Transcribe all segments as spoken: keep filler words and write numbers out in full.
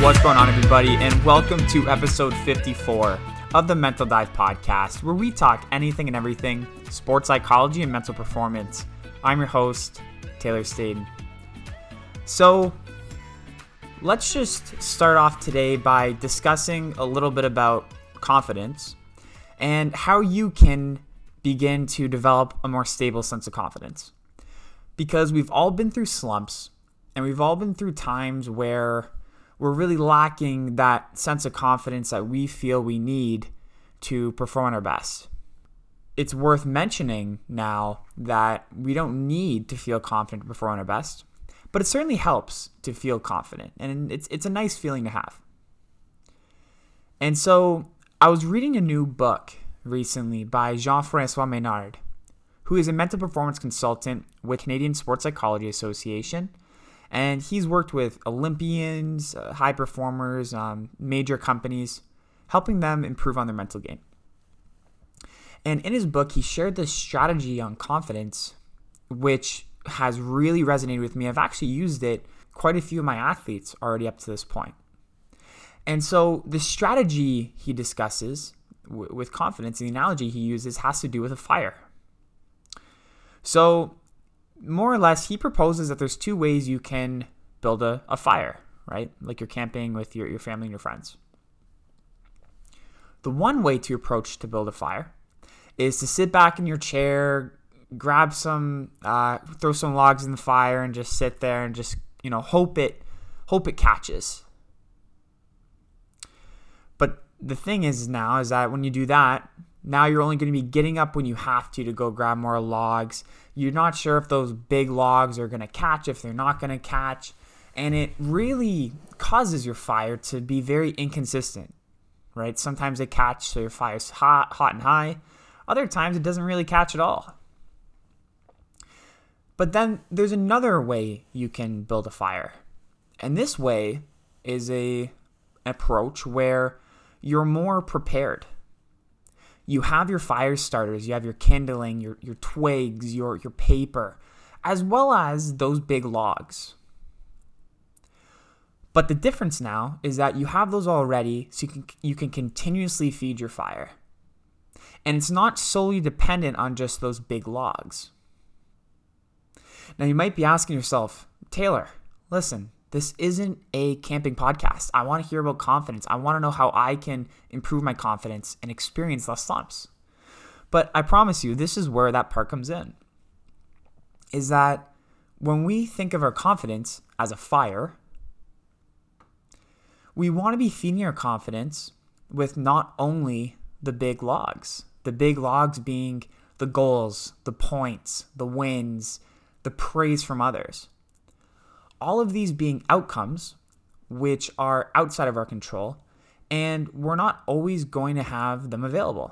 What's going on, everybody, and welcome to episode fifty-four of the Mental Dive Podcast, where we talk anything and everything sports psychology and mental performance. I'm your host, Taylor Staden. So, let's just start off today by discussing a little bit about confidence and how you can begin to develop a more stable sense of confidence. Because we've all been through slumps, and we've all been through times where we're really lacking that sense of confidence that we feel we need to perform our best. It's worth mentioning now that we don't need to feel confident to perform our best, but it certainly helps to feel confident, and it's it's a nice feeling to have. And so I was reading a new book recently by Jean-François Ménard, who is a mental performance consultant with Canadian Sports Psychology Association. And he's worked with Olympians, uh, high performers, um, major companies, helping them improve on their mental game. And in his book, he shared this strategy on confidence, which has really resonated with me. I've actually used it quite a few of my athletes already up to this point. And so the strategy he discusses w- with confidence, and the analogy he uses, has to do with a fire. So more or less, he proposes that there's two ways you can build a, a fire, right? Like you're camping with your, your family and your friends. The one way to approach to build a fire is to sit back in your chair, grab some, uh, throw some logs in the fire, and just sit there and just, you know, hope it, hope it catches. But the thing is now is that when you do that, now you're only going to be getting up when you have to to go grab more logs. You're not sure if those big logs are going to catch, if they're not going to catch. And it really causes your fire to be very inconsistent, right? Sometimes they catch, so your fire's hot, hot and high. Other times it doesn't really catch at all. But then there's another way you can build a fire. And this way is a an approach where you're more prepared. You have your fire starters, you have your kindling, your, your twigs, your, your paper, as well as those big logs. But the difference now is that you have those already, so you can, you can continuously feed your fire. And it's not solely dependent on just those big logs. Now you might be asking yourself, Taylor, listen, this isn't a camping podcast. I want to hear about confidence. I want to know how I can improve my confidence and experience less slumps. But I promise you, this is where that part comes in. Is that when we think of our confidence as a fire, we want to be feeding our confidence with not only the big logs, the big logs being the goals, the points, the wins, the praise from others. All of these being outcomes which are outside of our control, and we're not always going to have them available.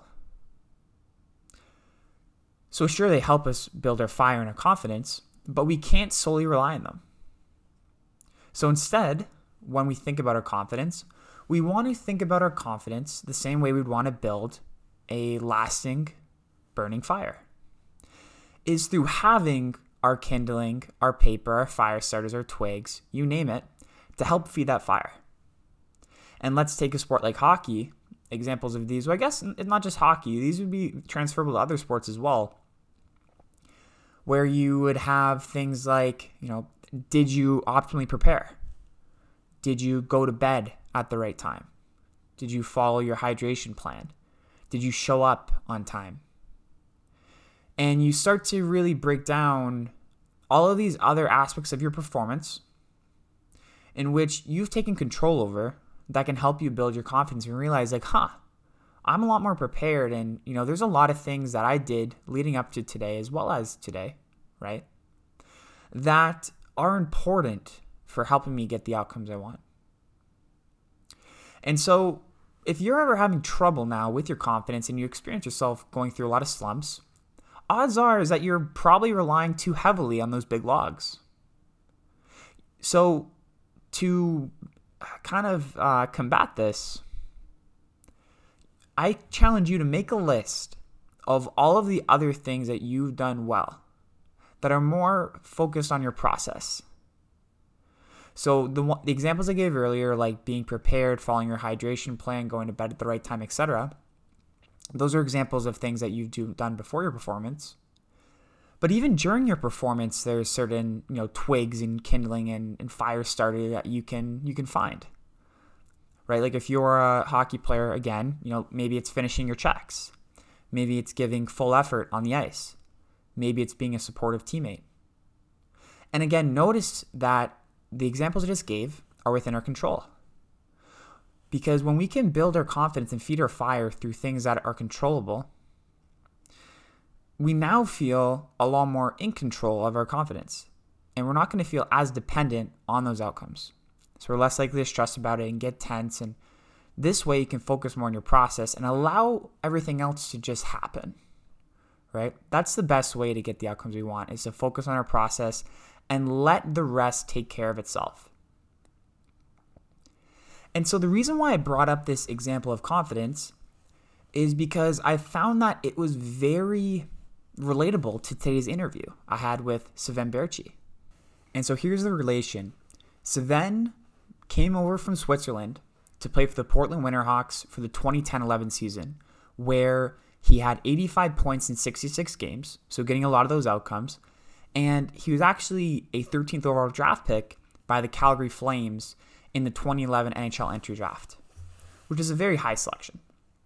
So sure, they help us build our fire and our confidence, but we can't solely rely on them. So instead, when we think about our confidence, we want to think about our confidence the same way we'd want to build a lasting, burning fire. Is through having our kindling, our paper, our fire starters, our twigs, you name it, to help feed that fire. And let's take a sport like hockey. Examples of these, well, I guess it's not just hockey. These would be transferable to other sports as well, where you would have things like, you know, did you optimally prepare? Did you go to bed at the right time? Did you follow your hydration plan? Did you show up on time? And you start to really break down all of these other aspects of your performance in which you've taken control over that can help you build your confidence and realize like, huh, I'm a lot more prepared. And, you know, there's a lot of things that I did leading up to today as well as today, right, that are important for helping me get the outcomes I want. And so if you're ever having trouble now with your confidence and you experience yourself going through a lot of slumps, odds are is that you're probably relying too heavily on those big logs. So to kind of uh, combat this, I challenge you to make a list of all of the other things that you've done well that are more focused on your process. So the, the examples I gave earlier, like being prepared, following your hydration plan, going to bed at the right time, et cetera, those are examples of things that you've do, done before your performance. But even during your performance, there's certain, you know, twigs and kindling and, and fire starter that you can you can find. Right? Like if you're a hockey player, again, you know, maybe it's finishing your checks. Maybe it's giving full effort on the ice. Maybe it's being a supportive teammate. And again, notice that the examples I just gave are within our control. Because when we can build our confidence and feed our fire through things that are controllable, we now feel a lot more in control of our confidence. And we're not going to feel as dependent on those outcomes. So we're less likely to stress about it and get tense. And this way you can focus more on your process and allow everything else to just happen. Right? That's the best way to get the outcomes we want, is to focus on our process and let the rest take care of itself. And so the reason why I brought up this example of confidence is because I found that it was very relatable to today's interview I had with Sven Baertschi. And so here's the relation. Sven came over from Switzerland to play for the Portland Winterhawks for the twenty ten eleven season, where he had eighty-five points in sixty-six games, so getting a lot of those outcomes. And he was actually a thirteenth overall draft pick by the Calgary Flames in the twenty eleven N H L entry draft, which is a very high selection.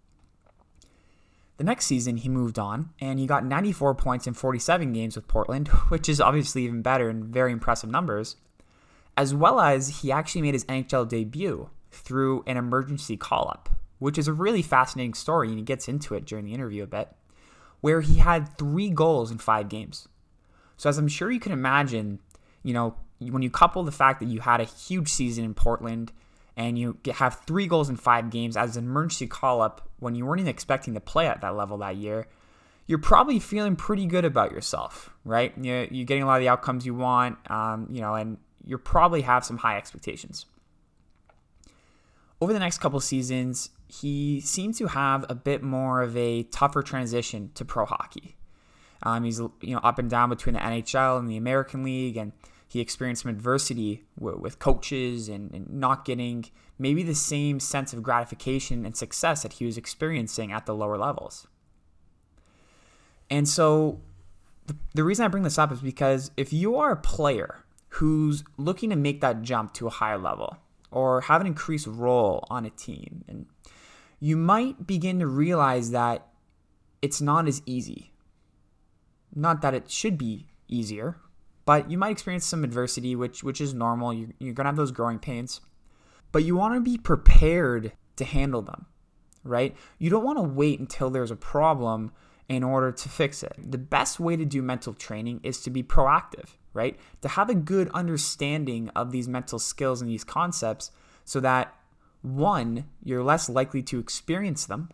The next season, he moved on, and he got ninety-four points in forty-seven games with Portland, which is obviously even better and very impressive numbers, as well as he actually made his N H L debut through an emergency call-up, which is a really fascinating story, and he gets into it during the interview a bit, where he had three goals in five games. So as I'm sure you can imagine, you know, when you couple the fact that you had a huge season in Portland and you have three goals in five games as an emergency call-up when you weren't even expecting to play at that level that year, you're probably feeling pretty good about yourself, right? You're, you're getting a lot of the outcomes you want, um, you know, and you probably have some high expectations. Over the next couple seasons, he seemed to have a bit more of a tougher transition to pro hockey. Um, he's you know up and down between the N H L and the American League, and he experienced some adversity w- with coaches and, and not getting maybe the same sense of gratification and success that he was experiencing at the lower levels. And so the, the reason I bring this up is because if you are a player who's looking to make that jump to a higher level or have an increased role on a team, and you might begin to realize that it's not as easy. Not that it should be easier, but you might experience some adversity, which which is normal. You, you're going to have those growing pains. But you want to be prepared to handle them, right? You don't want to wait until there's a problem in order to fix it. The best way to do mental training is to be proactive, right? To have a good understanding of these mental skills and these concepts so that, one, you're less likely to experience them,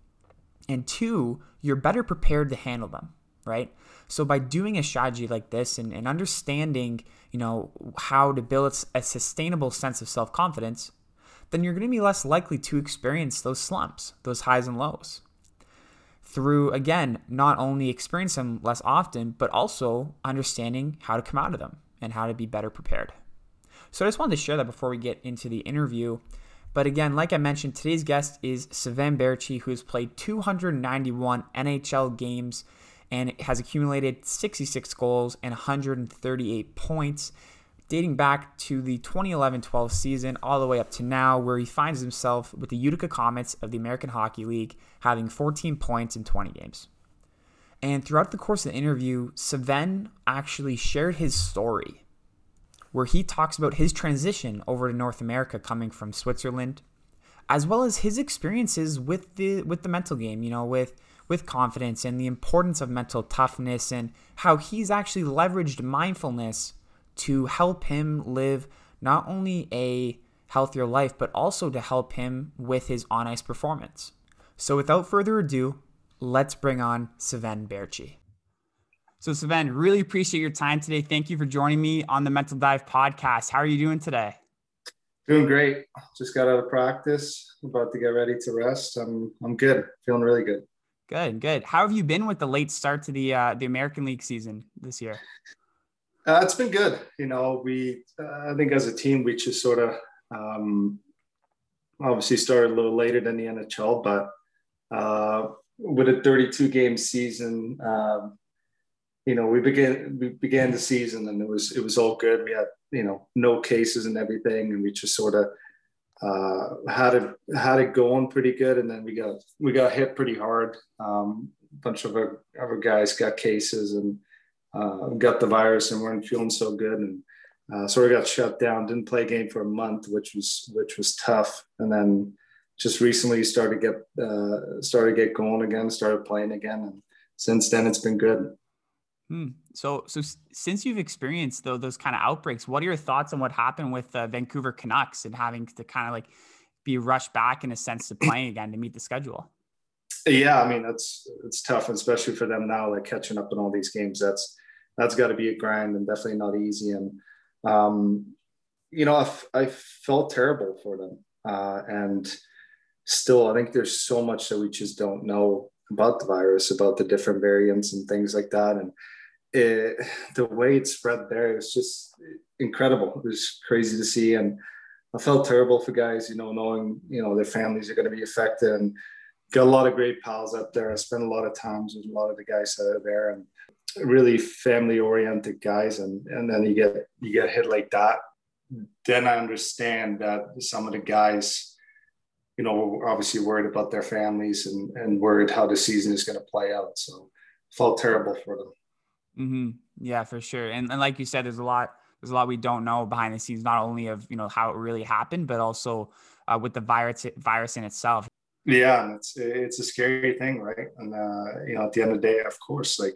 and two, you're better prepared to handle them, right? So by doing a strategy like this and, and understanding, you know, how to build a sustainable sense of self-confidence, then you're going to be less likely to experience those slumps, those highs and lows. Through, again, not only experience them less often, but also understanding how to come out of them and how to be better prepared. So I just wanted to share that before we get into the interview. But again, like I mentioned, today's guest is Sven Baertschi, who has played two hundred ninety-one N H L games and has accumulated sixty-six goals and one hundred thirty-eight points, dating back to the twenty eleven twelve season all the way up to now, where he finds himself with the Utica Comets of the American Hockey League, having fourteen points in twenty games. And throughout the course of the interview, Sven actually shared his story, where he talks about his transition over to North America coming from Switzerland, as well as his experiences with the with the mental game, you know, with with confidence and the importance of mental toughness, and how he's actually leveraged mindfulness to help him live not only a healthier life, but also to help him with his on-ice performance. So without further ado, let's bring on Sven Baertschi. So Sven, really appreciate your time today. Thank you for joining me on the Mental Dive podcast. How are you doing today? Doing great. Just got out of practice, about to get ready to rest. I'm I'm good. Feeling really good. Good, good. How have you been with the late start to the uh, the American League season this year? Uh, it's been good. You know, we, uh, I think as a team, we just sort of um, obviously started a little later than the N H L, but uh, with a thirty-two game season, um, you know, we began, we began the season and it was, it was all good. We had, you know, no cases and everything. And we just sort of uh, had it, had it going pretty good. And then we got, we got hit pretty hard. Um, a bunch of our, our guys got cases and, Uh, got the virus and weren't feeling so good, and uh, sort of got shut down. Didn't play a game for a month, which was which was tough. And then just recently started get uh, started get going again, started playing again, and since then it's been good. Hmm. So, so since you've experienced though those kind of outbreaks, what are your thoughts on what happened with the Vancouver Canucks and having to kind of like be rushed back in a sense to playing again to meet the schedule? Yeah, I mean that's it's tough, especially for them now, like catching up in all these games. That's that's got to be a grind and definitely not easy. And um, you know, I, I felt terrible for them. Uh, and still, I think there's so much that we just don't know about the virus, about the different variants and things like that. And it, the way it spread there is just incredible. It was crazy to see, and I felt terrible for guys, you know, knowing you know their families are going to be affected. And got a lot of great pals up there. I spent a lot of times with a lot of the guys that are there, and really family oriented guys. And, and then you get, you get hit like that. Then I understand that some of the guys, you know, were obviously worried about their families and, and worried how the season is going to play out. So felt terrible for them. Mm-hmm. Yeah, for sure. And, and like you said, there's a lot, there's a lot we don't know behind the scenes, not only of, you know, how it really happened, but also uh, with the virus, virus in itself. Yeah. And it's, it's a scary thing. Right. And, uh, you know, at the end of the day, of course, like,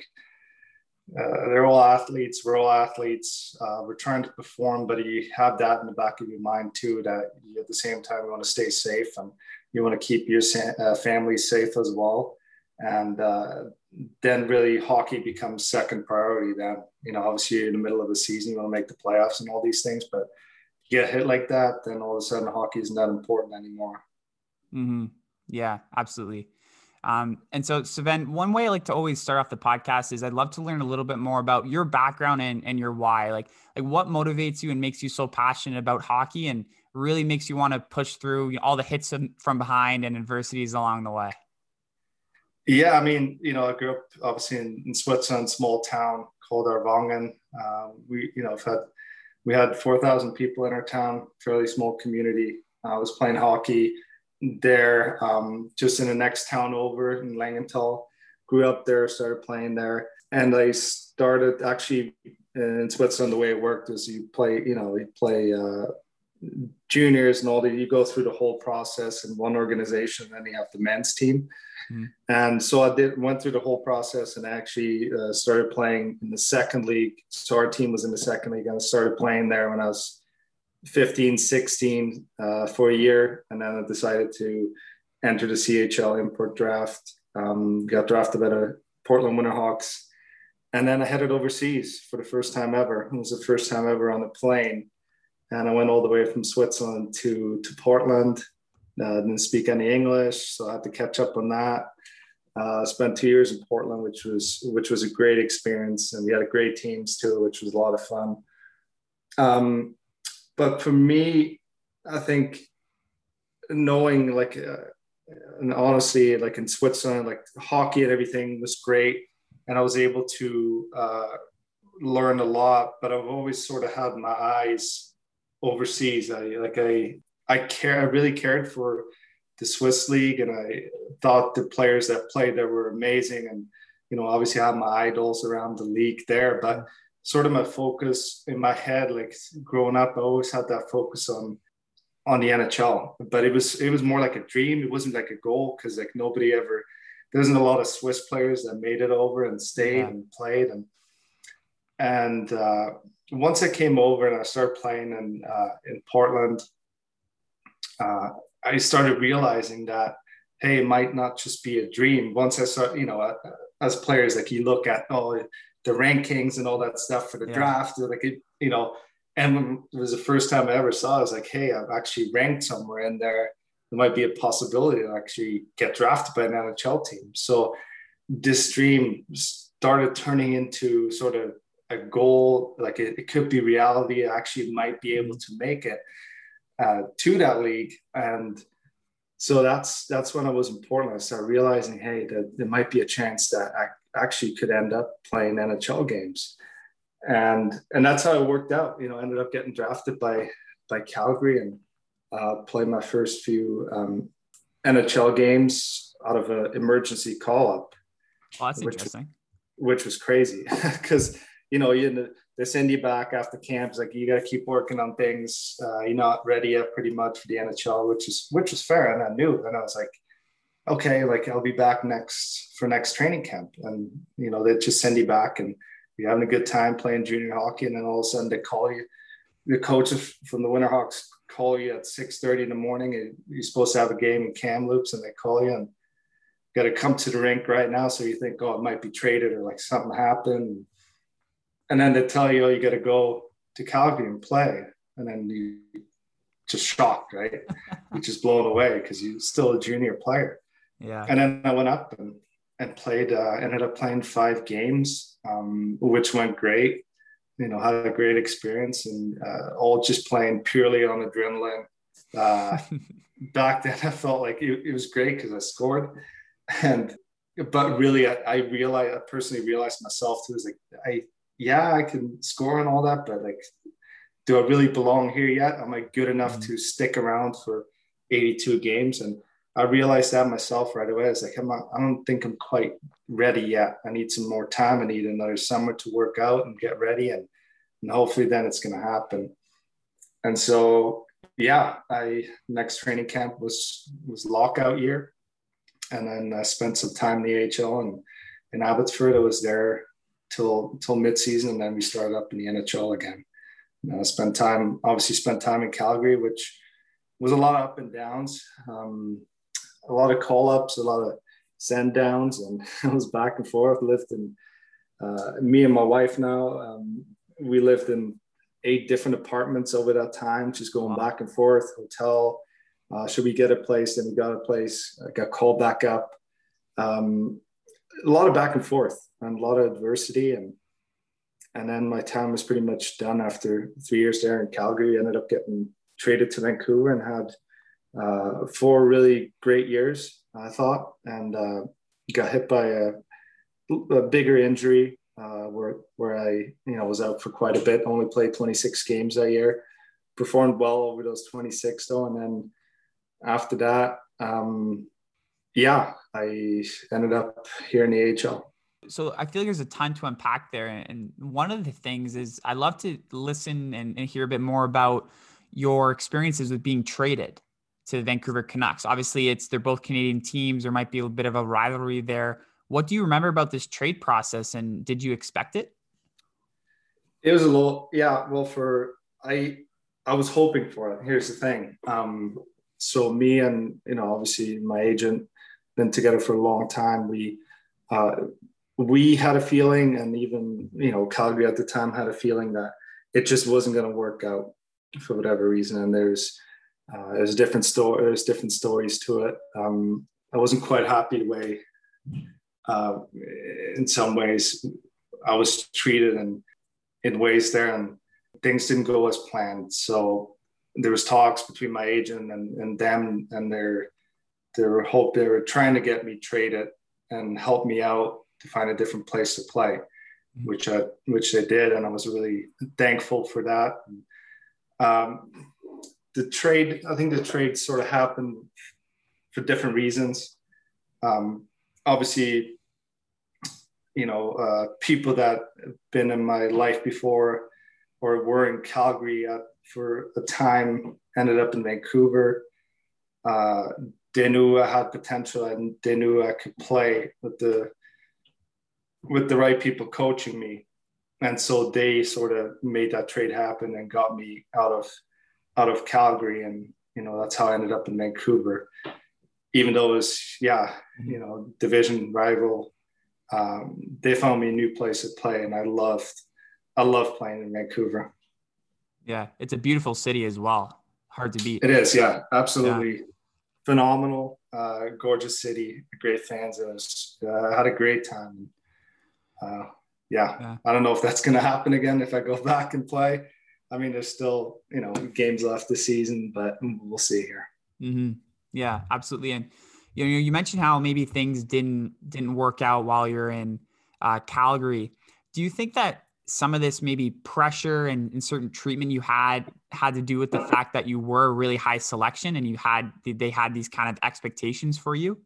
Uh, they're all athletes. We're all athletes. Uh, we're trying to perform, but you have that in the back of your mind too, that you, at the same time, you want to stay safe and you want to keep your uh, family safe as well. And uh, then really hockey becomes second priority. Then, you know, obviously you're in the middle of the season, you want to make the playoffs and all these things, but you get hit like that, then all of a sudden hockey isn't that important anymore. Mm-hmm. Yeah, absolutely. Um, and so, Sven, one way I like to always start off the podcast is I'd love to learn a little bit more about your background and, and your why, like, like what motivates you and makes you so passionate about hockey and really makes you want to push through, you know, all the hits from behind and adversities along the way. Yeah. I mean, you know, I grew up obviously in, in Switzerland, small town called Arvangen. Uh, we, you know, had, we had four thousand people in our town, fairly small community. I was playing hockey there, um, just in the next town over in Langenthal. Grew up there, started playing there. And I started actually in Switzerland, the way it worked was you play, you know, you play uh, juniors and all that. You go through the whole process in one organization, and then you have the men's team. Mm-hmm. And so I did went through the whole process and actually uh, started playing in the second league. So our team was in the second league. I started playing there when I was fifteen, sixteen uh, for a year. And then I decided to enter the C H L import draft. Um, got drafted by the Portland Winterhawks. And then I headed overseas for the first time ever. It was the first time ever on a plane. And I went all the way from Switzerland to, to Portland. Uh, didn't speak any English, so I had to catch up on that. Uh, spent two years in Portland, which was which was a great experience. And we had a great teams too, which was a lot of fun. Um, But for me, I think knowing like, uh, and honestly, like in Switzerland, like hockey and everything was great. And I was able to uh, learn a lot, but I've always sort of had my eyes overseas. I like, I, I care, I really cared for the Swiss league. And I thought the players that played there were amazing. And, you know, obviously I had my idols around the league there, but sort of my focus in my head, like growing up, I always had that focus on on the N H L. But it was it was more like a dream. It wasn't like a goal, because like nobody ever, there isn't a lot of Swiss players that made it over and stayed yeah. and played. And and uh, once I came over and I started playing in uh, in Portland, uh, I started realizing that, hey, it might not just be a dream. Once I start, you know, uh, as players, like you look at, oh, the rankings and all that stuff for the yeah. draft, like it, you know, and it was the first time I ever saw, I was like, hey, I've actually ranked somewhere in there. There might be a possibility to actually get drafted by an N H L team. So this dream started turning into sort of a goal, like it, it could be reality. I actually might be able to make it uh, to that league. And so that's that's when it was important. I started realizing, hey, that there might be a chance that I actually could end up playing N H L games. And and that's how it worked out. You know, I ended up getting drafted by by Calgary and uh, played my first few um, N H L games out of an emergency call up. Oh, that's which, interesting. Which was crazy because, you know, you they send you back after camps, like you got to keep working on things. Uh, you're not ready yet pretty much for the N H L, which is, which was fair. And I knew, and I was like, okay, like I'll be back next for next training camp. And, you know, they just send you back and you're having a good time playing junior hockey. And then all of a sudden they call you, the coach from the Winterhawks call you at six thirty in the morning. And you're supposed to have a game in Kamloops and they call you and got to come to the rink right now. So you think, oh, it might be traded or like something happened. And then they tell you, oh, you got to go to Calgary and play. And then you just shocked, right? You're just blown away because you're still a junior player. Yeah. And then I went up and, and played, uh, ended up playing five games, um, which went great. You know, had a great experience and uh, all just playing purely on adrenaline. Uh, back then I felt like it, it was great because I scored. And, but really, I, I realized, I personally realized myself too, is like, I, yeah, I can score and all that, but like, do I really belong here yet? Am I good enough mm-hmm. to stick around for eighty-two games? And I realized that myself right away. I was like, I'm not, I don't think I'm quite ready yet. I need some more time. I need another summer to work out and get ready. And, and hopefully then it's going to happen. And so, yeah, I, next training camp was, was lockout year. And then I spent some time in the A H L and in Abbotsford. I was there till till mid-season, and then we started up in the N H L again. And I spent time, obviously spent time in Calgary, which was a lot of up and downs, um, a lot of call-ups, a lot of send downs, and it was back and forth. Lived in, uh, me and my wife now, um, we lived in eight different apartments over that time, just going wow. back and forth, hotel. Uh, should we get a place? Then we got a place. I got called back up. Um, a lot of back and forth and a lot of adversity. And and then my time was pretty much done after three years there in Calgary. I ended up getting traded to Vancouver and had uh, four really great years, I thought. And uh, got hit by a, a bigger injury uh, where, where I you know was out for quite a bit. Only played twenty-six games that year. Performed well over those twenty-six though. And then after that, um, yeah, I ended up here in the A H L. So I feel like there's a ton to unpack there. And one of the things is I love to listen and, and hear a bit more about your experiences with being traded to the Vancouver Canucks. Obviously, it's they're both Canadian teams. There might be a bit of a rivalry there. What do you remember about this trade process, and did you expect it? It was a little, yeah, well, for, I, I was hoping for it. Here's the thing. Um, So me and, you know, obviously my agent, been together for a long time. We, uh, we had a feeling, and even, you know, Calgary at the time had a feeling that it just wasn't going to work out for whatever reason. And there's, uh, there's different story, there's different stories to it. Um, I wasn't quite happy the way, uh, in some ways I was treated and in ways there, and things didn't go as planned. So there was talks between my agent and, and them, and they're, they were hope they were trying to get me traded and help me out to find a different place to play, mm-hmm. which I, which they did. And I was really thankful for that. Um, the trade, I think the trade sort of happened for different reasons. Um, obviously, you know, uh, people that have been in my life before or were in Calgary at, for a time ended up in Vancouver. Uh, they knew I had potential, and they knew I could play with the with the right people coaching me. And so they sort of made that trade happen and got me out of out of Calgary. And, you know, that's how I ended up in Vancouver. Even though it was, yeah, you know, division rival, um, they found me a new place to play. And I loved, I loved playing in Vancouver. Yeah, it's a beautiful city as well. Hard to beat. It is, yeah, absolutely. Yeah. Phenomenal, uh, gorgeous city, great fans. It was, uh, I had a great time. Uh, yeah, Yeah. I don't know if that's going to happen again if I go back and play. I mean, there's still, you know, games left this season, but we'll see here. Mm-hmm. Yeah, absolutely. And you know, you mentioned how maybe things didn't didn't work out while you're in uh, Calgary. Do you think that some of this maybe pressure and, and certain treatment you had had to do with the fact that you were a really high selection and you had they had these kind of expectations for you?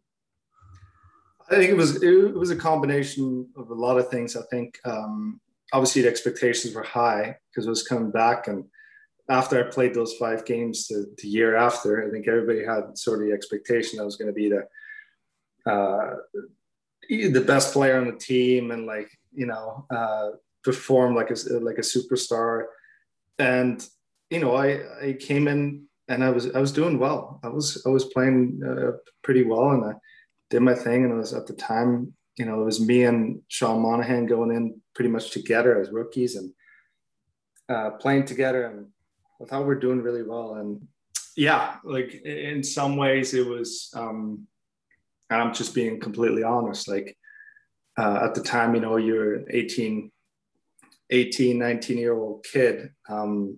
I think it was it was a combination of a lot of things. I think um, obviously the expectations were high because I was coming back, and after I played those five games the, the year after, I think everybody had sort of the expectation I was going to be the uh, the best player on the team and like you know uh, perform like a like a superstar. And you know, I I came in and I was I was doing well. I was I was playing uh, pretty well, and I did my thing. And it was at the time, you know, it was me and Sean Monahan going in pretty much together as rookies and uh, playing together. And I thought we we're doing really well. And yeah, like in some ways it was, um, and I'm just being completely honest, like uh, at the time, you know, you're an eighteen, eighteen, nineteen year old kid. Um,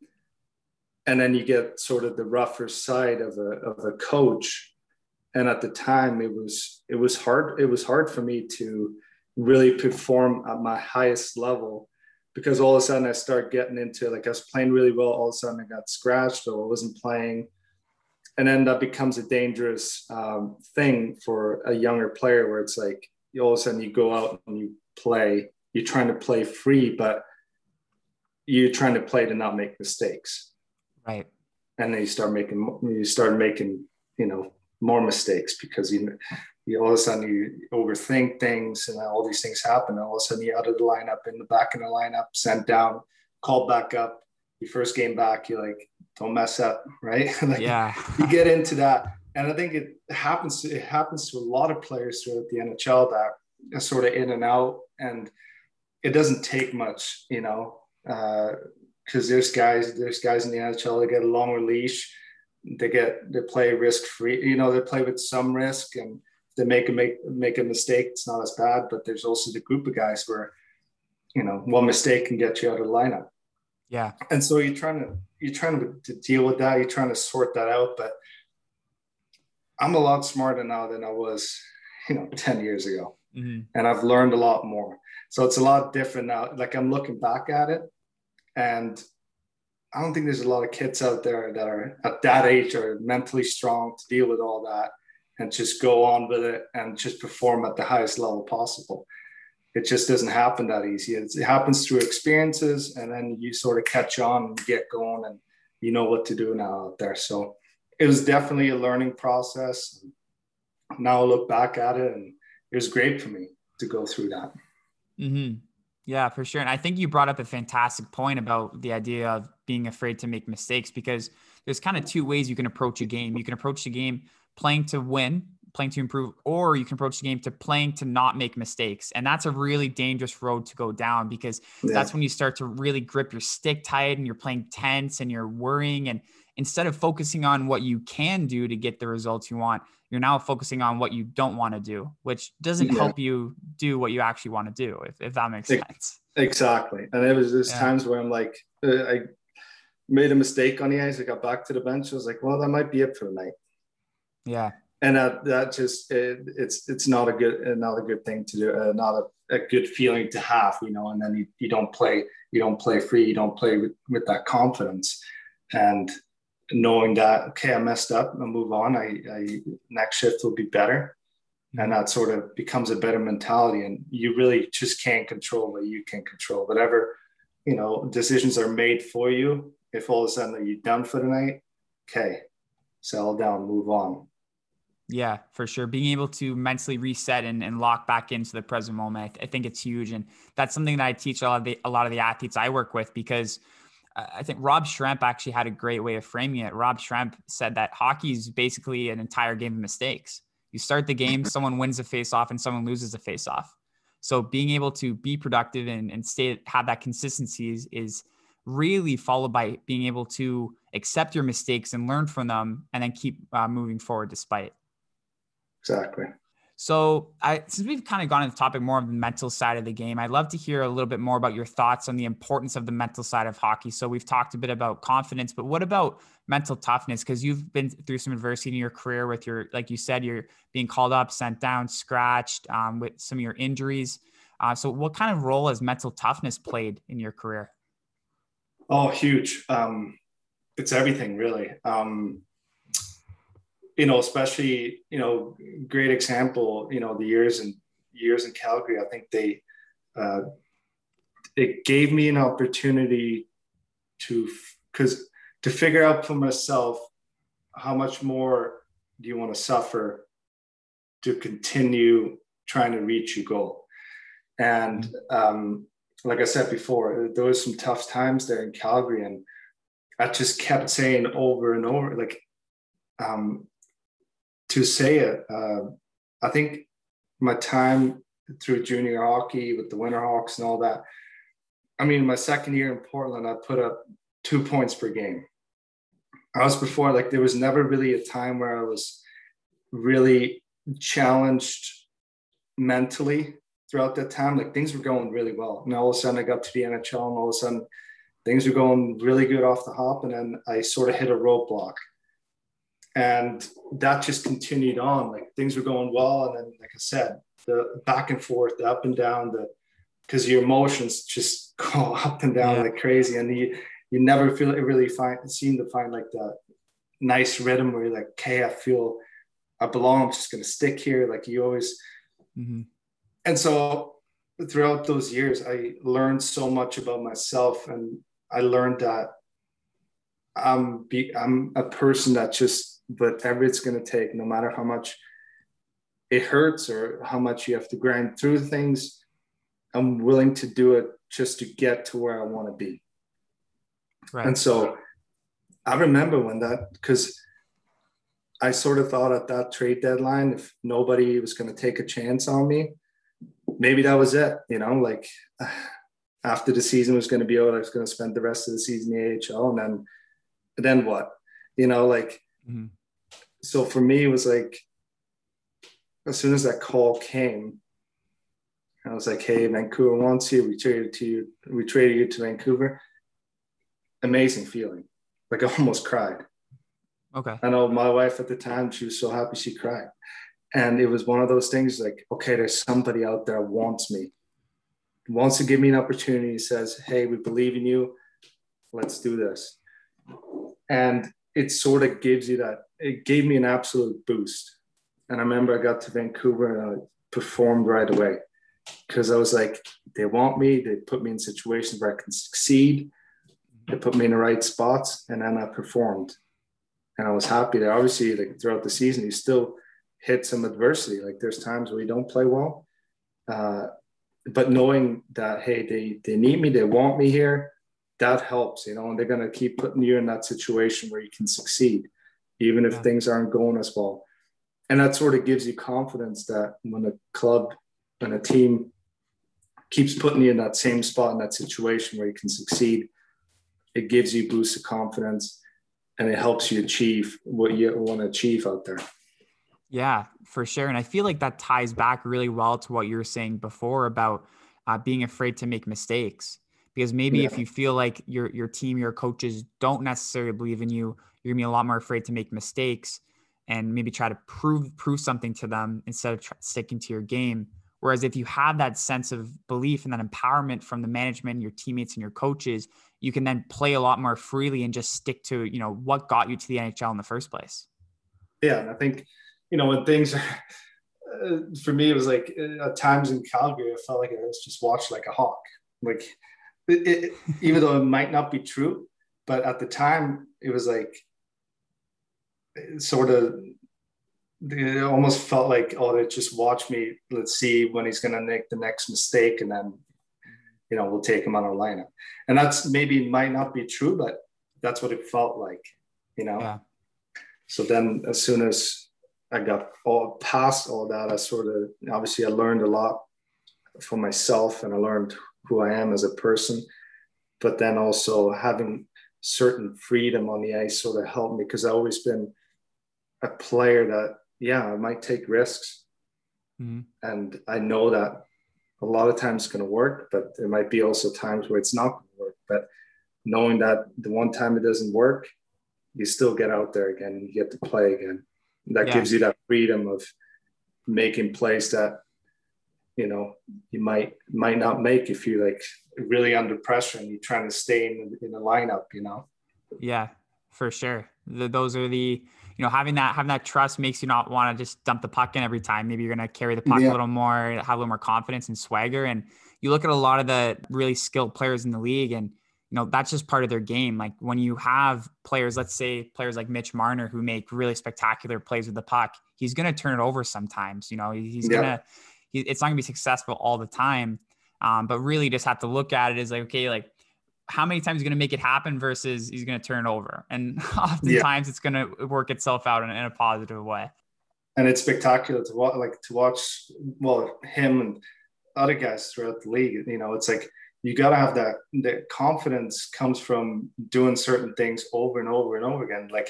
and then you get sort of the rougher side of a, of a coach. And at the time it was, it was hard. It was hard for me to really perform at my highest level because all of a sudden I started getting into like, I was playing really well. All of a sudden I got scratched or I wasn't playing. And then that becomes a dangerous um, thing for a younger player where it's like, you, all of a sudden you go out and you play, you're trying to play free, but you're trying to play to not make mistakes. Right. And then you start making, you start making, you know, more mistakes because you, you all of a sudden you overthink things and all these things happen. And all of a sudden you're out of the lineup, in the back of the lineup, sent down, called back up. Your first game back, you're like, don't mess up, right? Like, yeah. You get into that. And I think it happens to, it happens to a lot of players throughout the N H L that are sort of in and out. And it doesn't take much, you know, because uh, there's guys, there's guys in the N H L that get a longer leash. They get they play risk free, you know, they play with some risk, and if they make a make make a mistake, it's not as bad. But there's also the group of guys where, you know, one mistake can get you out of the lineup. Yeah. And so you're trying to you're trying to, to deal with that. You're trying to sort that out. But I'm a lot smarter now than I was, you know, ten years ago. Mm-hmm. And I've learned a lot more. So it's a lot different now. Like I'm looking back at it, and I don't think there's a lot of kids out there that are at that age are mentally strong to deal with all that and just go on with it and just perform at the highest level possible. It just doesn't happen that easy. It's, it happens through experiences, and then you sort of catch on and get going, and you know what to do now out there. So it was definitely a learning process. Now I look back at it, and it was great for me to go through that. Mm-hmm. Yeah, for sure. And I think you brought up a fantastic point about the idea of being afraid to make mistakes, because there's kind of two ways you can approach a game. You can approach the game playing to win, playing to improve, or you can approach the game to playing to not make mistakes. And that's a really dangerous road to go down, because yeah. that's when you start to really grip your stick tight and you're playing tense and you're worrying. And instead of focusing on what you can do to get the results you want, you're now focusing on what you don't want to do, which doesn't yeah. help you do what you actually want to do, if, if that makes sense. Exactly. And there was just yeah. times where I'm like, uh, I made a mistake on the ice. I got back to the bench. I was like, well, that might be it for the night. Yeah. And that, that just, it, it's, it's not a good, not a good thing to do. Uh, not a, a good feeling to have, you know, and then you, you don't play, you don't play free. You don't play with, with that confidence. And knowing that, okay, I messed up, I'll move on. I, I next shift will be better. Mm-hmm. And that sort of becomes a better mentality. And you really just can't control what you can control. Whatever, you know, decisions are made for you. If all of a sudden you're done for the night, okay, settle down, move on. Yeah, for sure. Being able to mentally reset and, and lock back into the present moment, I, I think it's huge. And that's something that I teach a lot of the, a lot of the athletes I work with, because I think Rob Schremp actually had a great way of framing it. Rob Schremp said that hockey is basically an entire game of mistakes. You start the game, someone wins a face-off and someone loses a face-off. So being able to be productive and, and stay, have that consistency is, is really followed by being able to accept your mistakes and learn from them, and then keep uh, moving forward despite. Exactly. So I, since we've kind of gone into the topic more of the mental side of the game, I'd love to hear a little bit more about your thoughts on the importance of the mental side of hockey. So we've talked a bit about confidence, but what about mental toughness? Because you've been through some adversity in your career with your, like you said, you're being called up, sent down, scratched, um, with some of your injuries. Uh, so what kind of role has mental toughness played in your career? Oh, huge. Um, it's everything, really. Um, you know, especially, you know, great example, you know, the years and years in Calgary, I think they, uh, it gave me an opportunity to, because to figure out for myself, how much more do you want to suffer to continue trying to reach your goal? And um, like I said before, there was some tough times there in Calgary, and I just kept saying over and over, like, um, to say it, uh, I think my time through junior hockey with the Winterhawks and all that, I mean, my second year in Portland, I put up two points per game. I was before, like, there was never really a time where I was really challenged mentally throughout that time. Like, things were going really well. And all of a sudden I got to the N H L, and all of a sudden things were going really good off the hop. And then I sort of hit a roadblock. And that just continued on. Like, things were going well. And then, like I said, the back and forth, the up and down, the, because your emotions just go up and down, yeah, like crazy. And you, you never feel it really find, seem to find like that nice rhythm where you're like, okay, I feel I belong. I'm just going to stick here. Like, you always, mm-hmm. And so throughout those years, I learned so much about myself. And I learned that I'm, be, I'm a person that just, whatever it's going to take, no matter how much it hurts or how much you have to grind through things, I'm willing to do it just to get to where I want to be. Right. And so I remember when that, because I sort of thought at that trade deadline, if nobody was going to take a chance on me, maybe that was it. You know, like, after the season was going to be over, I was going to spend the rest of the season in the A H L, and then, then what? You know, like, mm-hmm. So for me, it was like, as soon as that call came, I was like, hey, Vancouver wants you. We traded to you. We traded you to Vancouver. Amazing feeling. Like, I almost cried. Okay. I know my wife at the time, she was so happy she cried. And it was one of those things like, okay, there's somebody out there who wants me, wants to give me an opportunity, says, hey, we believe in you. Let's do this. And it sort of gives you that, it gave me an absolute boost. And I remember I got to Vancouver and I performed right away, because I was like, they want me, they put me in situations where I can succeed, they put me in the right spots, and then I performed. And I was happy that obviously, like, throughout the season, you still hit some adversity. Like, there's times where you don't play well. Uh, but knowing that, hey, they, they need me, they want me here, that helps, you know, and they're going to keep putting you in that situation where you can succeed, even if yeah. things aren't going as well. And that sort of gives you confidence that when a club and a team keeps putting you in that same spot, in that situation where you can succeed, it gives you boosts of confidence, and it helps you achieve what you want to achieve out there. Yeah, for sure. And I feel like that ties back really well to what you were saying before about uh, being afraid to make mistakes. Because maybe yeah. if you feel like your your team, your coaches don't necessarily believe in you, you're gonna be a lot more afraid to make mistakes and maybe try to prove prove something to them instead of try, sticking to your game. Whereas if you have that sense of belief and that empowerment from the management, your teammates and your coaches, you can then play a lot more freely and just stick to, you know, what got you to the N H L in the first place. Yeah, and I think, you know, when things, uh, for me, it was like at times in Calgary, I felt like I was just watched like a hawk. Like, It, it, even though it might not be true, but at the time it was like, it sort of, it almost felt like, oh, they just watch me. Let's see when he's going to make the next mistake, and then, you know, we'll take him on our lineup. And that's maybe might not be true, but that's what it felt like, you know? Yeah. So then as soon as I got all past all that, I sort of, obviously I learned a lot for myself, and I learned who I am as a person, but then also having certain freedom on the ice sort of helped me, because I've always been a player that, yeah, I might take risks, Mm-hmm. And I know that a lot of times it's going to work, but there might be also times where it's not going to work. But knowing that the one time it doesn't work, you still get out there again and you get to play again. That Yeah. gives you that freedom of making plays that, you know, you might might not make if you're like really under pressure and you're trying to stay in, in the lineup, you know? Yeah, for sure. The, those are the, you know, having that, having that trust makes you not want to just dump the puck in every time. Maybe you're going to carry the puck Yeah. a little more, have a little more confidence and swagger. And you look at a lot of the really skilled players in the league, and, you know, that's just part of their game. Like when you have players, let's say players like Mitch Marner, who make really spectacular plays with the puck, he's going to turn it over sometimes. You know, he's Yeah. going to, he, it's not gonna be successful all the time. Um, but really just have to look at it as like, okay, like, how many times he's going to make it happen versus he's going to turn over. And oftentimes yeah. it's going to work itself out in, in a positive way. And it's spectacular to watch, like to watch, well, him and other guys throughout the league. You know, it's like, you got to have that, that confidence comes from doing certain things over and over and over again. Like,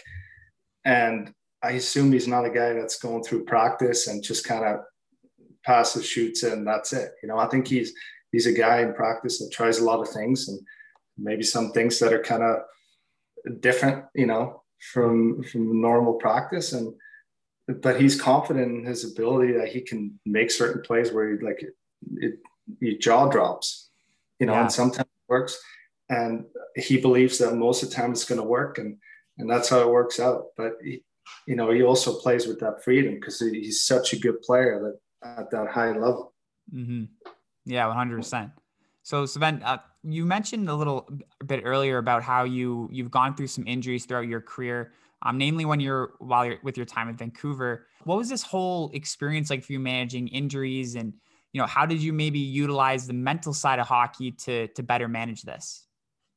and I assume he's not a guy that's going through practice and just kind of passes, shoots, and that's it. You know, I think he's, he's a guy in practice that tries a lot of things, and maybe some things that are kind of different, you know, from from normal practice. And but he's confident in his ability that he can make certain plays where he like it, it your jaw drops, you know, yeah. and sometimes it works. And he believes that most of the time it's going to work, and and that's how it works out. But he, you know, he also plays with that freedom because he's such a good player that at that high level. Mm-hmm. Yeah, one hundred percent. So Sven, uh, you mentioned a little bit earlier about how you you've gone through some injuries throughout your career, um, namely when you're while you're with your time in Vancouver. What was this whole experience like for you managing injuries, and you know how did you maybe utilize the mental side of hockey to to better manage this?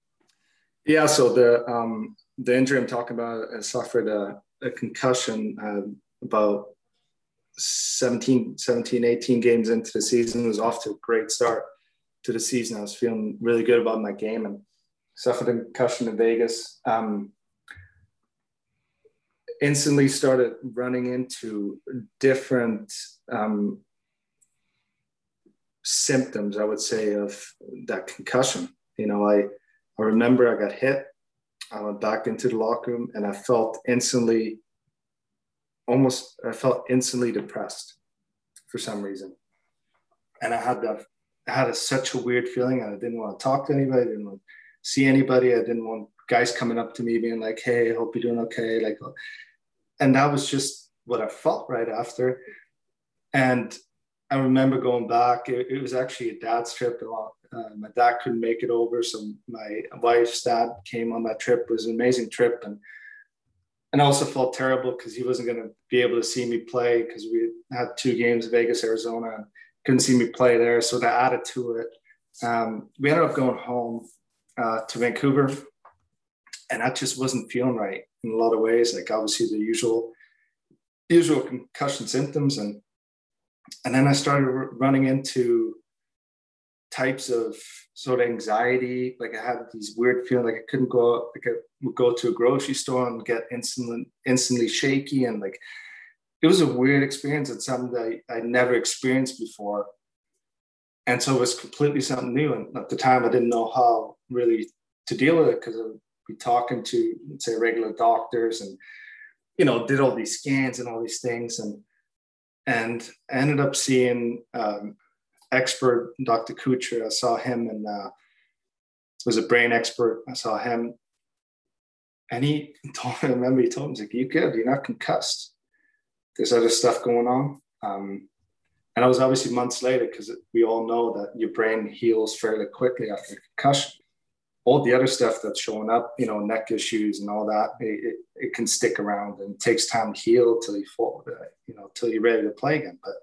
Yeah, so the um, the injury I'm talking about, I suffered a, a concussion uh, about seventeen, seventeen, eighteen games into the season. It was off to a great start to the season. I was feeling really good about my game and suffered a concussion in Vegas. Um, instantly started running into different um, symptoms, I would say, of that concussion. You know, I, I remember I got hit. I went back into the locker room and I felt instantly, almost, I felt instantly depressed for some reason. And I had that I had a, such a weird feeling, and I didn't want to talk to anybody. I didn't want to see anybody. I didn't want guys coming up to me being like, "Hey, I hope you're doing okay." Like, and that was just what I felt right after. And I remember going back. It, it was actually a dad's trip. Uh, my dad couldn't make it over, so my wife's dad came on that trip. It was an amazing trip, and and I also felt terrible because he wasn't going to be able to see me play because we had two games, Vegas, Arizona. And couldn't see me play there, so that added to it. Um, we ended up going home uh, to Vancouver, and I just wasn't feeling right in a lot of ways. Like obviously the usual, usual concussion symptoms, and and then I started r- running into types of sort of anxiety. Like I had these weird feelings, like I couldn't go out, like I would go to a grocery store and get instantly instantly shaky, and like. It was a weird experience. It's something that I, I'd never experienced before. And so it was completely something new. And at the time, I didn't know how really to deal with it because I'd be talking to, let's say, regular doctors and, you know, did all these scans and all these things. And, and I ended up seeing um, expert Doctor Kuchar. I saw him and uh, was a brain expert. I saw him. And he told me, I remember he told me, he's like, "You good? You're not concussed. There's other stuff going on." Um, and I was obviously months later because we all know that your brain heals fairly quickly after concussion. All the other stuff that's showing up, you know, neck issues and all that, it, it, it can stick around and it takes time to heal till you fall, uh, you know, till you're ready to play again. But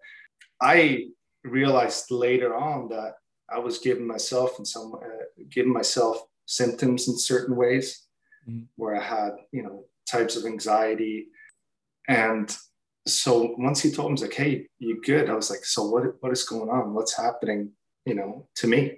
I realized later on that I was giving myself and some uh, giving myself symptoms in certain ways mm-hmm. where I had, you know, types of anxiety. And so once he told me, he's like, "Hey, you good?" I was like, "So what, what is going on? What's happening, you know, to me?"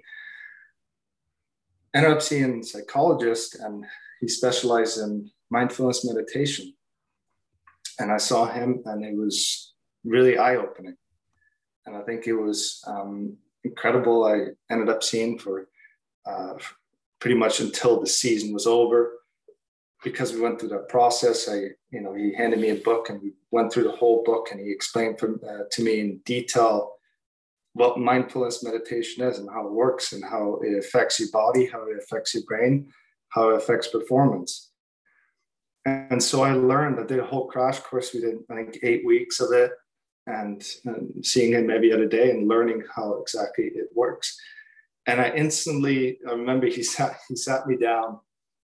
Ended up seeing a psychologist, and he specialized in mindfulness meditation. And I saw him, and it was really eye-opening. And I think it was um, incredible. I ended up seeing for uh, pretty much until the season was over, because we went through that process. I, you know, he handed me a book and we went through the whole book, and he explained for, uh, to me in detail what mindfulness meditation is and how it works and how it affects your body, how it affects your brain, how it affects performance. And so I learned, I did a whole crash course. We did, I think, eight weeks of it, and, and seeing him every other day and learning how exactly it works. And I instantly, I remember he sat, he sat me down,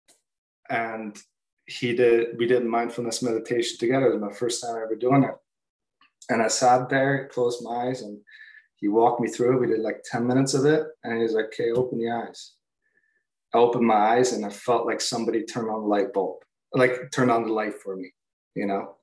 and he did, we did mindfulness meditation together. It was my first time ever doing it. And I sat there, closed my eyes, and he walked me through it. We did like ten minutes of it. And he was like, okay, open your eyes. I opened my eyes, and I felt like somebody turned on the light bulb, like turned on the light for me, you know?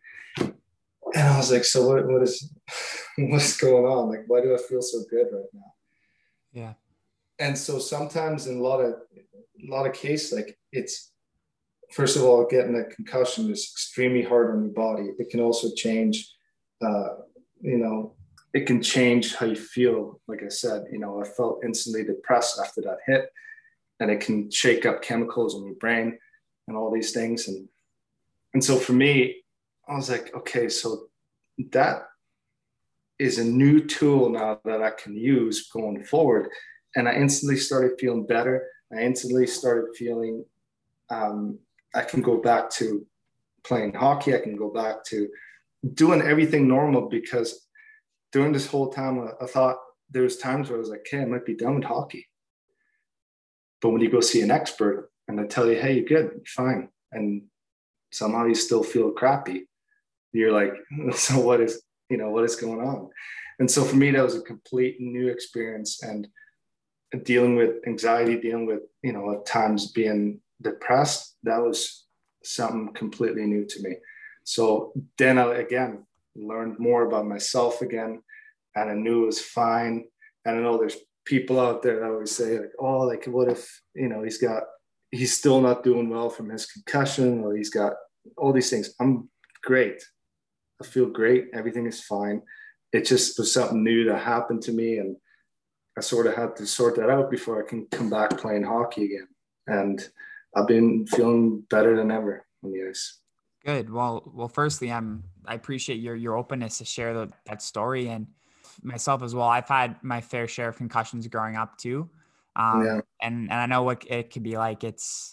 And I was like, so what, what is, what's going on? Like, why do I feel so good right now? Yeah. And so sometimes in a lot of, a lot of cases, like it's, first of all, getting a concussion is extremely hard on your body. It can also change, uh, you know, it can change how you feel. Like I said, you know, I felt instantly depressed after that hit, and it can shake up chemicals in your brain and all these things. And, and so for me, I was like, okay, so that is a new tool now that I can use going forward. And I instantly started feeling better. I instantly started feeling, um, I can go back to playing hockey. I can go back to doing everything normal, because during this whole time, I, I thought there was times where I was like, okay, I might be done with hockey. But when you go see an expert and they tell you, hey, you're good, you're fine, and somehow you still feel crappy, you're like, so what is, you know, what is going on? And so for me, that was a complete new experience. And dealing with anxiety, dealing with, you know, at times being depressed, that was something completely new to me. So then I, again, learned more about myself again, and I knew it was fine. And I know there's people out there that always say like, oh, like, what if, you know, he's got, he's still not doing well from his concussion, or he's got all these things. I'm great. I feel great. Everything is fine. It just was something new that happened to me, and I sort of had to sort that out before I can come back playing hockey again. And I've been feeling better than ever on the ice. Good. Well, well, firstly, I'm, I appreciate your, your openness to share the, that story, and myself as well. I've had my fair share of concussions growing up too. Um, Yeah. and, and I know what it could be like. It's,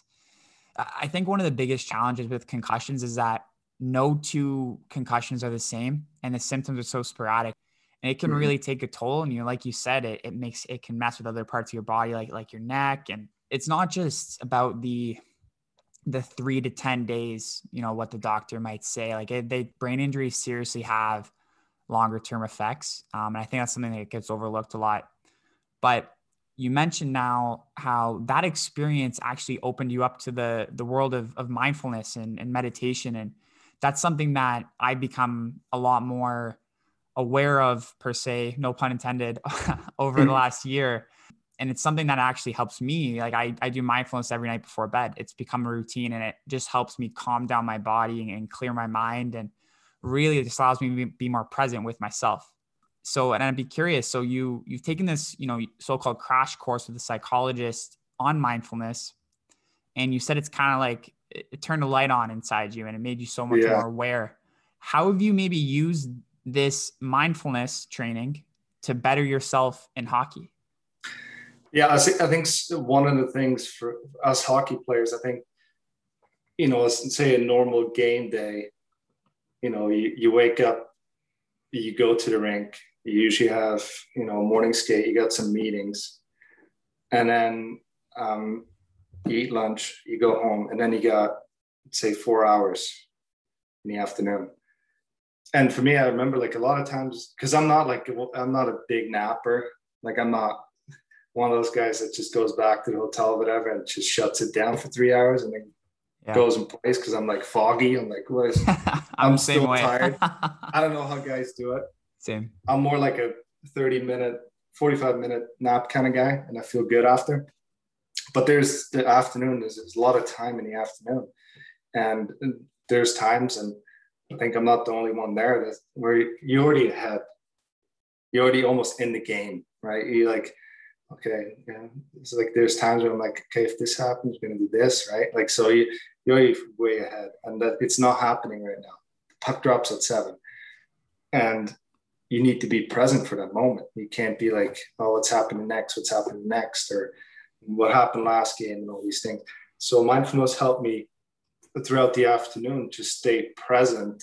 I think one of the biggest challenges with concussions is that no two concussions are the same, and the symptoms are so sporadic, and it can Mm-hmm. really take a toll. And you, like you said, it, it makes, it can mess with other parts of your body, like, like your neck. And it's not just about the, the three to ten days, you know, what the doctor might say, like it, they, brain injuries seriously have longer term effects. Um, and I think that's something that gets overlooked a lot. But you mentioned now how that experience actually opened you up to the, the world of, of mindfulness and, and meditation. And that's something that I become a lot more aware of, per se, no pun intended, over the last year. And it's something that actually helps me. Like I, I do mindfulness every night before bed. It's become a routine, and it just helps me calm down my body and clear my mind. And really it just allows me to be more present with myself. So, and I'd be curious. So you, you've taken this, you know, so-called crash course with a psychologist on mindfulness, and you said it's kind of like it, it turned a light on inside you and it made you so much Yeah. more aware. How have you maybe used this mindfulness training to better yourself in hockey? Yeah, I think, I think one of the things for us hockey players, I think, you know, let's say a normal game day, you know, you, you wake up, you go to the rink, you usually have, you know, morning skate, you got some meetings, and then um, you eat lunch, you go home, and then you got, say, four hours in the afternoon. And for me, I remember like a lot of times, because I'm not like, I'm not a big napper. Like I'm not one of those guys that just goes back to the hotel or whatever and just shuts it down for three hours and then yeah. goes and plays, because I'm like foggy. I'm like, what is, I'm, I'm still way. tired. I don't know how guys do it. Same. I'm more like a thirty minute, forty-five minute nap kind of guy, and I feel good after. But there's the afternoon, there's, there's a lot of time in the afternoon. And there's times, and I think I'm not the only one there, that where you already had, you're already almost in the game, right? You're like, okay, yeah. It's like there's times where I'm like, okay, if this happens, we're gonna do this, right? Like, so you you're already way ahead, and that it's not happening right now. The puck drops at seven, and you need to be present for that moment. You can't be like, oh, what's happening next? What's happening next? Or what happened last game and all these things. So mindfulness helped me throughout the afternoon to stay present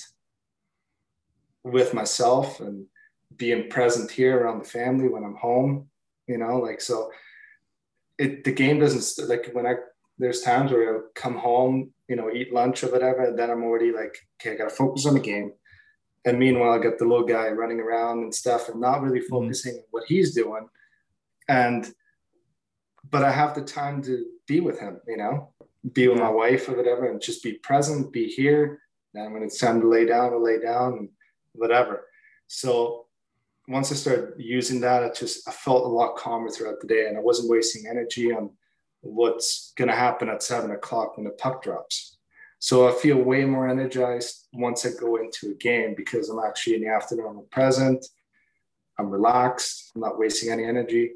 with myself and being present here around the family when I'm home, you know, like, so it, the game doesn't, like when I, there's times where I come home, you know, eat lunch or whatever, and then I'm already like, okay, I got to focus on the game. And meanwhile, I got the little guy running around and stuff and not really focusing mm-hmm. on what he's doing. And, but I have the time to be with him, you know, be with yeah. my wife or whatever, and just be present, be here. And when it's time to lay down, I'll lay down and whatever. So once I started using that, it just, I felt a lot calmer throughout the day, and I wasn't wasting energy on what's going to happen at seven o'clock when the puck drops. So I feel way more energized once I go into a game, because I'm actually in the afternoon, I'm present, I'm relaxed, I'm not wasting any energy,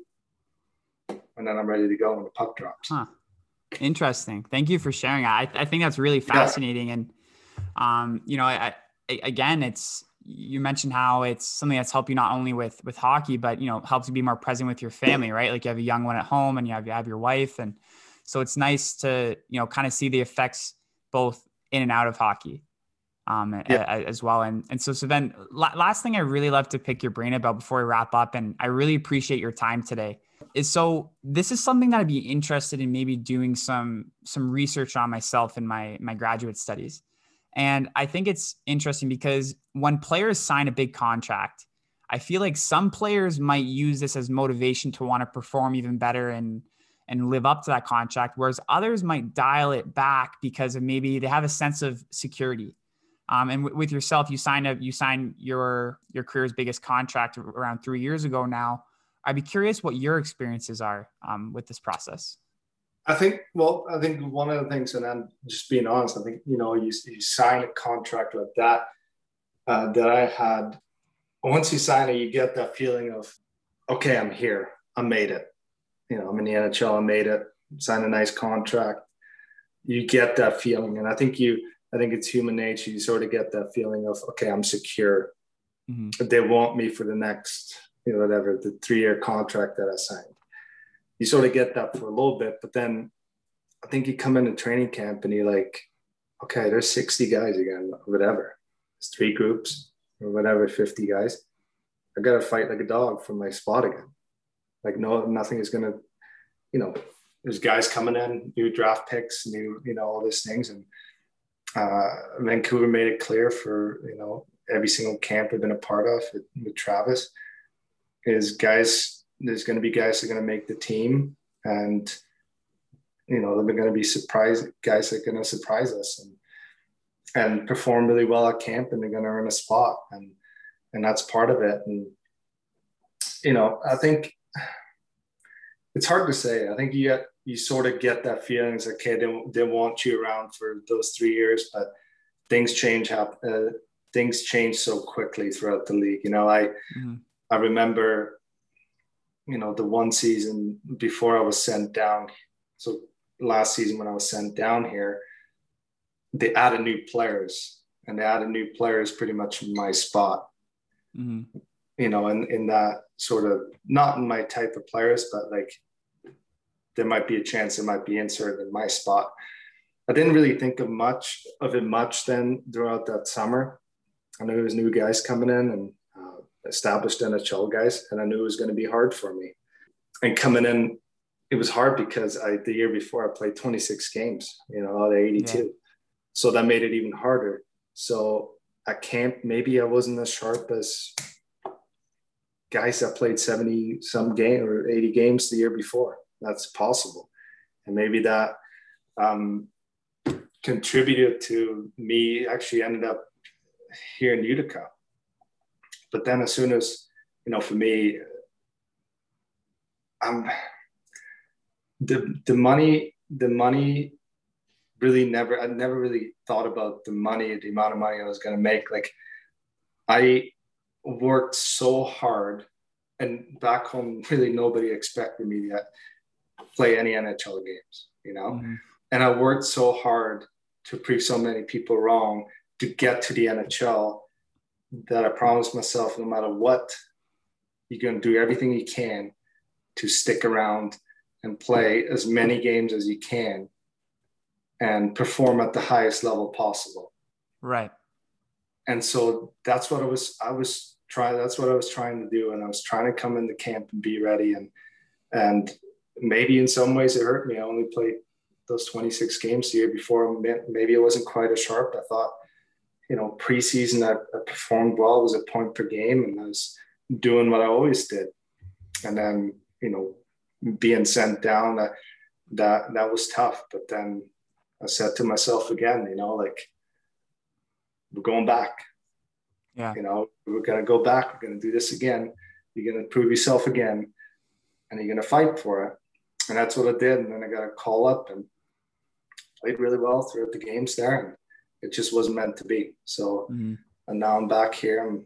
and then I'm ready to go when the puck drops. Huh. Interesting. Thank you for sharing. I I think that's really fascinating. Yeah. And, um, you know, I, I, again, it's, you mentioned how it's something that's helped you not only with, with hockey, but, you know, helps you be more present with your family, right? Like you have a young one at home and you have, you have your wife. And so it's nice to, you know, kind of see the effects both in and out of hockey, um, yeah. a, a, as well. And, and so, so then la- last thing I really love to pick your brain about before we wrap up, and I really appreciate your time today, is so this is something that I'd be interested in maybe doing some, some research on myself in my, my graduate studies. And I think it's interesting because when players sign a big contract, I feel like some players might use this as motivation to want to perform even better and, and live up to that contract. Whereas others might dial it back because of maybe they have a sense of security. Um, and w- with yourself, you signed a, you signed your, your career's biggest contract around three years ago now. I'd be curious what your experiences are um, with this process. I think, well, I think one of the things, and I'm just being honest, I think, you know, you, you sign a contract like that, uh, that I had, once you sign it, you get that feeling of, okay, I'm here, I made it. You know, I'm in the N H L, I made it, signed a nice contract. You get that feeling. And I think you, I think it's human nature. You sort of get that feeling of, okay, I'm secure. Mm-hmm. They want me for the next, you know, whatever, the three-year contract that I signed. You sort of get that for a little bit, but then I think you come into training camp and you're like, okay, there's sixty guys again, or whatever. It's three groups or whatever, fifty guys. I got to fight like a dog for my spot again. Like, no, nothing is going to, you know, there's guys coming in, new draft picks, new, you know, all these things. And uh, Vancouver made it clear for, you know, every single camp I've been a part of with, with Travis is guys, there's going to be guys that are going to make the team, and, you know, they're going to be surprised guys that are going to surprise us and, and perform really well at camp, and they're going to earn a spot. And, and that's part of it. And, you know, I think it's hard to say. I think you get, you sort of get that feeling. It's okay, they, they want you around for those three years, but things change, uh, things change so quickly throughout the league. You know, I, mm-hmm. I remember, you know, the one season before I was sent down. So last season when I was sent down here, they added new players, and they added new players pretty much in my spot. Mm-hmm. You know, in, in that sort of, not in my type of players, but like there might be a chance it might be inserted in my spot. I didn't really think of much of it much then throughout that summer. I knew there was new guys coming in and uh, established N H L guys, and I knew it was going to be hard for me. And coming in, it was hard because I, the year before I played twenty-six games, you know, out of eighty-two. Yeah. So that made it even harder. So at camp, maybe I wasn't as sharp as guys that played seventy some game or eighty games the year before. That's possible. And maybe that um, contributed to me actually ended up here in Utica. But then as soon as, you know, for me, um, the, the money, the money really never, I never really thought about the money, the amount of money I was going to make. Like I worked so hard and back home, really nobody expected me to play any N H L games, you know? Mm-hmm. And I worked so hard to prove so many people wrong to get to the N H L that I promised myself, no matter what, you're going to do everything you can to stick around and play as many games as you can and perform at the highest level possible. Right. And so that's what I was, I was trying, that's what I was trying to do. And I was trying to come into camp and be ready. And, and maybe in some ways it hurt me. I only played those twenty-six games the year before. Maybe I wasn't quite as sharp. I thought, you know, preseason I, I performed well, was a point per game, and I was doing what I always did. And then, you know, being sent down, that, that, that was tough. But then I said to myself again, you know, like, we're going back. Yeah. You know, we're going to go back. We're going to do this again. You're going to prove yourself again, and you're going to fight for it. And that's what I did. And then I got a call up and played really well throughout the games there. And it just wasn't meant to be. So, mm-hmm. and now I'm back here. I'm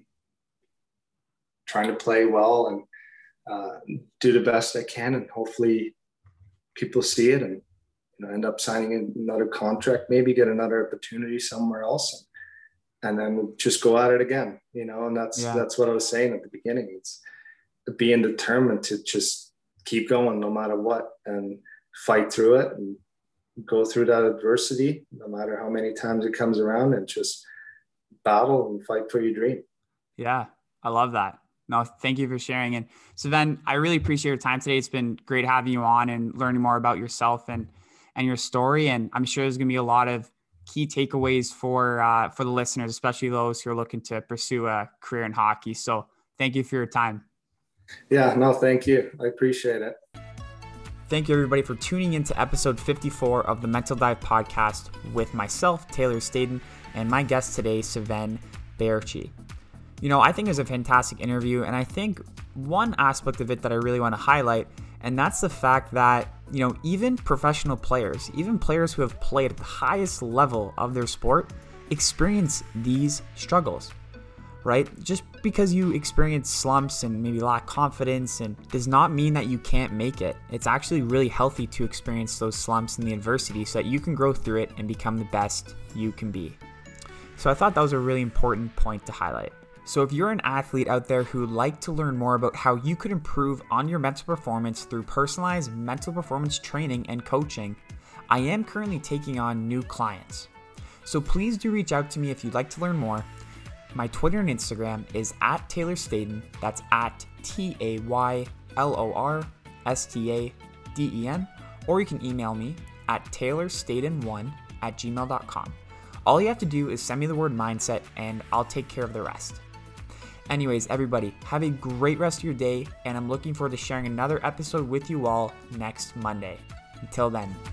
trying to play well and uh, do the best I can. And hopefully people see it and, you know, end up signing another contract, maybe get another opportunity somewhere else. And, and then just go at it again, you know, and that's, yeah. that's what I was saying at the beginning. It's being determined to just keep going no matter what and fight through it and go through that adversity, no matter how many times it comes around, and just battle and fight for your dream. Yeah, I love that. No, thank you for sharing. And Sven, I really appreciate your time today. It's been great having you on and learning more about yourself and, and your story. And I'm sure there's going to be a lot of key takeaways for, uh, for the listeners, especially those who are looking to pursue a career in hockey. So thank you for your time. Yeah, no, thank you. I appreciate it. Thank you, everybody, for tuning into episode fifty-four of the Mental Dive podcast with myself, Taylor Staden, and my guest today, Sven Baertschi. You know, I think it was a fantastic interview, and I think one aspect of it that I really want to highlight, and that's the fact that, you know, even professional players, even players who have played at the highest level of their sport, experience these struggles. Right? Just because you experience slumps and maybe lack confidence and does not mean that you can't make it. It's actually really healthy to experience those slumps and the adversity so that you can grow through it and become the best you can be. So I thought that was a really important point to highlight. So if you're an athlete out there who would like to learn more about how you could improve on your mental performance through personalized mental performance training and coaching, I am currently taking on new clients. So please do reach out to me if you'd like to learn more. My Twitter and Instagram is at Taylor Staden. That's at T A Y L O R S T A D E N. Or you can email me at taylor staden one at gmail dot com. All you have to do is send me the word mindset and I'll take care of the rest. Anyways, everybody, have a great rest of your day, and I'm looking forward to sharing another episode with you all next Monday. Until then.